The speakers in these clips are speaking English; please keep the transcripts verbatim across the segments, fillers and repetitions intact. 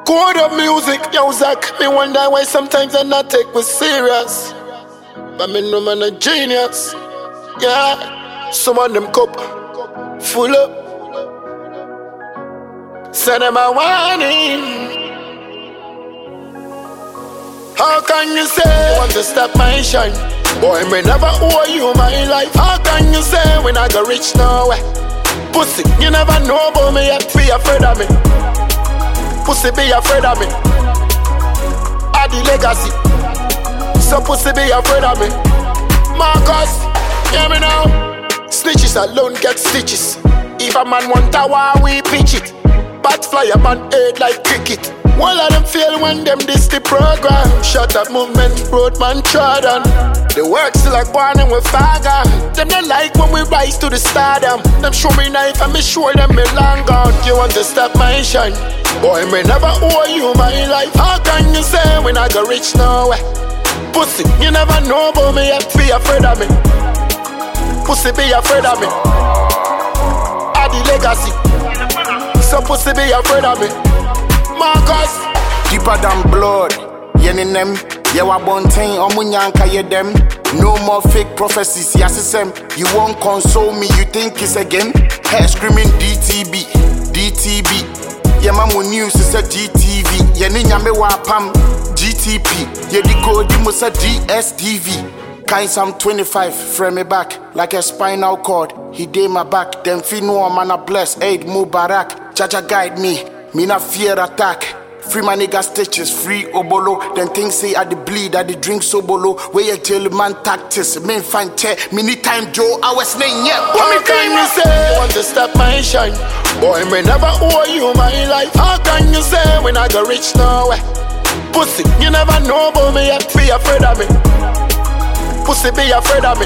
Code of music, yo Zach. Me wonder why sometimes I not take me serious. But me know man a genius. Yeah, some of them cup full up. Send them a warning. How can you say you want to stop my shine? Boy, me never owe you my life. How can you say we not go rich nowhere? Pussy, you never know about me yet. Be afraid of me. Pussy, be afraid of me. I the legacy. So pussy, be afraid of me. Marcus, hear me now. Snitches alone get stitches. If a man want a war, we pitch it. Bat fly a man head like cricket. All of them fail when them diss the program. Shut up movement, roadman trodden. The work still like born and we fagger. Them don't like when we rise to the stardom. Them show me knife and me show them me long gone. You want to stop my shine? Boy, me never owe you my life. How can you say we not go rich nowhere? Pussy, you never know about me yet. Be afraid of me. Pussy, be afraid of me. I the legacy. So pussy, be afraid of me. Marcus, deeper than blood. Yenin them, yeah, wa bontain, omunyanka ye them. No more fake prophecies, yasisem. You won't console me, you think it's a game? Hair screaming D T B, D T B. Yeah, mamu news is a G T V. Yenin yame wa pam, G T P. Yeah, the code you must a D S T V. Kind some twenty-five, frame me back like a spinal cord. He day my back, them feel no man a bless. Aid Mubarak, Jaja guide me. Me not fear attack. Free my nigga stitches, free obolo. Then things say I the bleed, I the drink sobolo. Where you tell man tactics, me find chair. Me need time Joe, I was name yeah. How me can you say you want to stop my shine? Boy, me never owe you my life. How can you say we not go rich nowhere? Pussy, you never know about me yet. Be afraid of me. Pussy, be afraid of me.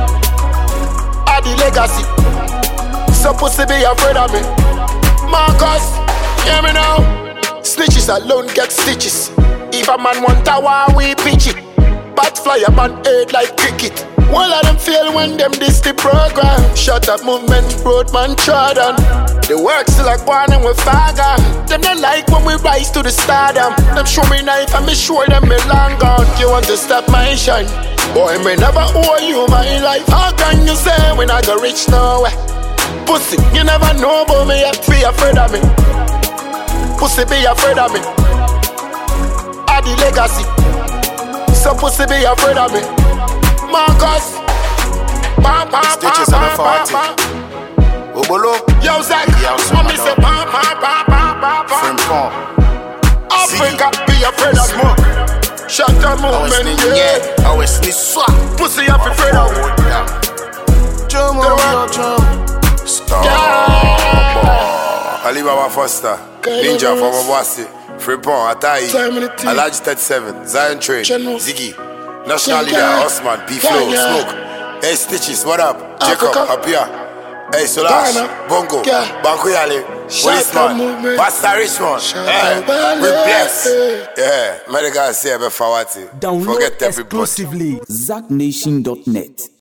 I the legacy. So pussy, be afraid of me. Marcus, hear me now. Snitches alone get stitches. If a man want a war, we pitch it. Bat fly a man head like cricket. All of them fail when them diss the program. Shut up movement, roadman trodden. The work still like born and we fagger. Them don't like when we rise to the stardom. Them show me knife and me show them me long gone. You want to stop my shine? Boy, me never owe you my life. How can you say we not go rich nowhere? Pussy, you never know about me yet. Be afraid of me. Pussy, be afraid of me. I the legacy. So pussy, be afraid of me. Marcus, pa pa pa Stitches pa on the pa forty. pa. Obolo, Yo Zach, Yo, mommy say pa pa pa pa pa pa. friend Pong. Africa, be afraid of me. Shut the I was movement, sneaking, yeah. yeah. I was sneaking, swap. Pussy, you be afraid of me. Drum Get on around. your drum. Stop. Alibaba Foster, Ninja from Obasi, Fripon, Atai, Alhaji thirty-seven, Zion Train, General. Ziggy, National Yeah, Leader, yeah. Osman, P-Flow, Yeah, yeah. Smoke, Hey Stitches, what up? Jacob, Africa. Apia, Hey Solash, Ghana. Bongo, Yeah. Bankuyale, Shout out movement. Policeman, Pastor Richmond, Shout eh, out Bale. we bless. Yeah, medical say Fawati. Download Forget everybody. exclusively zack nation dot net.